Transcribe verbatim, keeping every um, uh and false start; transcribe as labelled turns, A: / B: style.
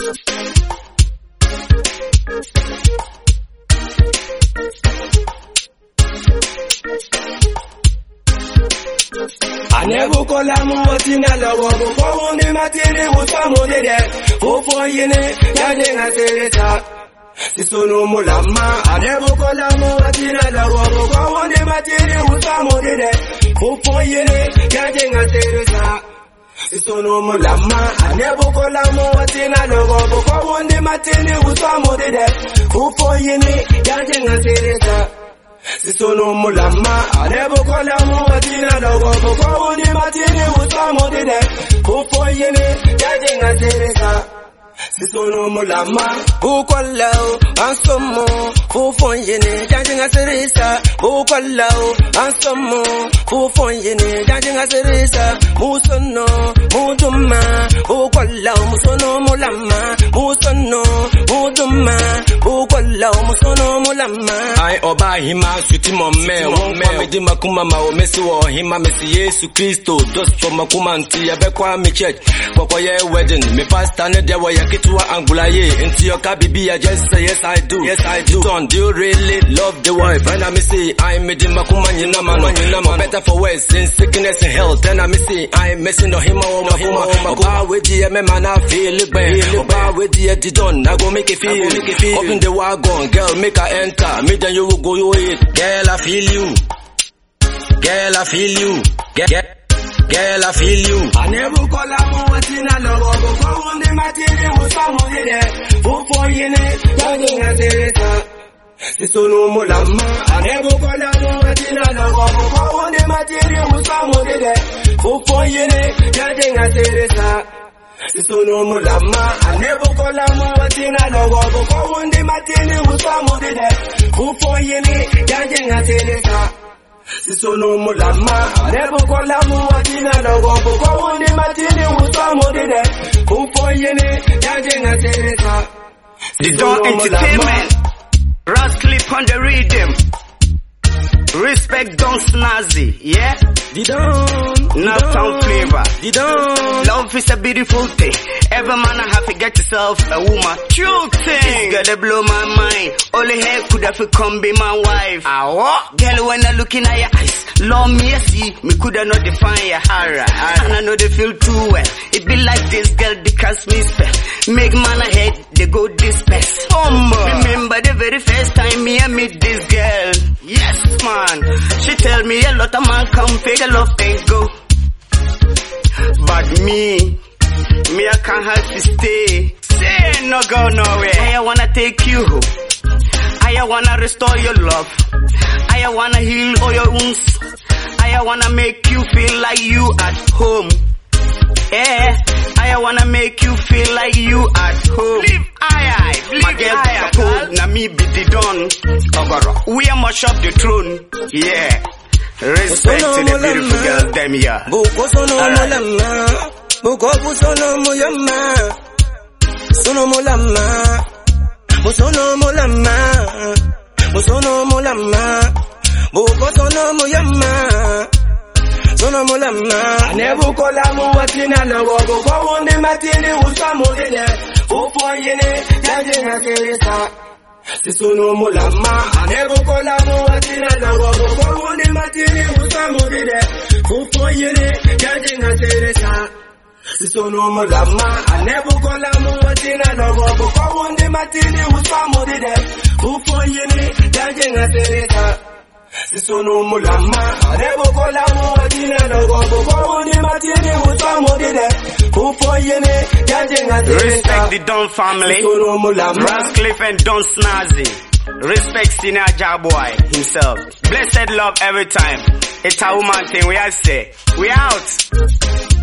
A: Anebukola muwatina lawo ko wonde matini usamo dede fofo yene yaje ngasereta sisono mulama anebukola muwatina lawo ko wonde matini usamo dede fofo yene yaje ngasereta sisono mulama anebukola muwatina lawo ko wonde matini usamo dede fofo yene yaje ngasereta sisono mulama anebukola muwatina lawo ko wonde matini usamo dede fofo yene yaje ngasereta sisono mulama ukolao ansomo fofo yene yaje ngasereta ukolao ansomo fofo yene yaje ngasereta musono muduma ukolao musono mulama musono muduma ukolao musono mulama ai oba hima suti mo me won kwa me di makuma ma o mesi wo hima mesi Yesu Kristo dos for makuma nti abekwa me church kokoye wedding me pastor ne dia wo yakitwa angulaye nti yoka bibi I just say yes I do yes I do don't do you really love the wife and I me say I me di makuma nyina ma no nyina ma better for worse in sickness and health and I me say I messing no hima o makuma oba we di me man I feel it ben oba we di di don I go make it feel open the wagon girl make her enter me then you will go you it girl I feel you girl I feel you girl Girl, I feel you. Anebukola muwatina lawo ko wonde matini usamo dede fofo yene yaje ngasereta sisono mulama anebukola muwatina lawo ko wonde matini usamo dede fofo yene yaje ngasereta sisono mulama anebukola muwatina lawo ko wonde matini usamo dede fofo yene yaje ngasereta sisono mulama anebukola muwatina lawo ko wonde matini usamo dede fofo yene yaje ngasereta
B: The Don Entertainment Rascliffe on the rhythm. Respect Don Snazzy, yeah?
A: The Don,
B: Now town flavor.
A: the Don.
B: Love is a beautiful thing. Every man I have to get yourself a woman. True thing. It's gonna blow my mind. Only her could have come be my wife. Ah, what? Girl, when I look in at your eyes, Lord me see, me coulda not define your alright. And I know they feel too well. It be like this girl, they cast me spell. Make man ahead, they go disperse. Remember the very first time me I meet this girl. Yes, man. She tell me a lot of man come fake a love and go. But me, me I can't help to stay. Say no go nowhere. I wanna take you home. I wanna restore your love. I wanna heal all your wounds. I wanna make you feel like you at home. Yeah, I wanna make you feel like you at home. Live I, I, live my girl, I, I, na me be the Don. We are much up the throne. Yeah. Respect to the beautiful girls, them here.
A: Buko sono mulama, buko busono muyama, sono mulama, busono mulama, busono mulama, buko sono muyama. Sono mulama anebukola muwatina lawo ko wonde matini usamo dede fofo yene yaje ngasereta sisono mulama anebukola muwatina lawo ko wonde matini usamo dede fofo yene yaje ngasereta sisono mulama anebukola muwatina lawo ko wonde matini usamo dede fofo yene yaje ngasereta sisono mulama anebukola muwatina lawo ko wonde matini usamo dede fofo yene yaje ngasereta.
B: Respect the Don family. Rascliffe and Don Snazzy. Respect Senior Jaboy himself. Blessed love every time. It's a woman thing we have say. We out.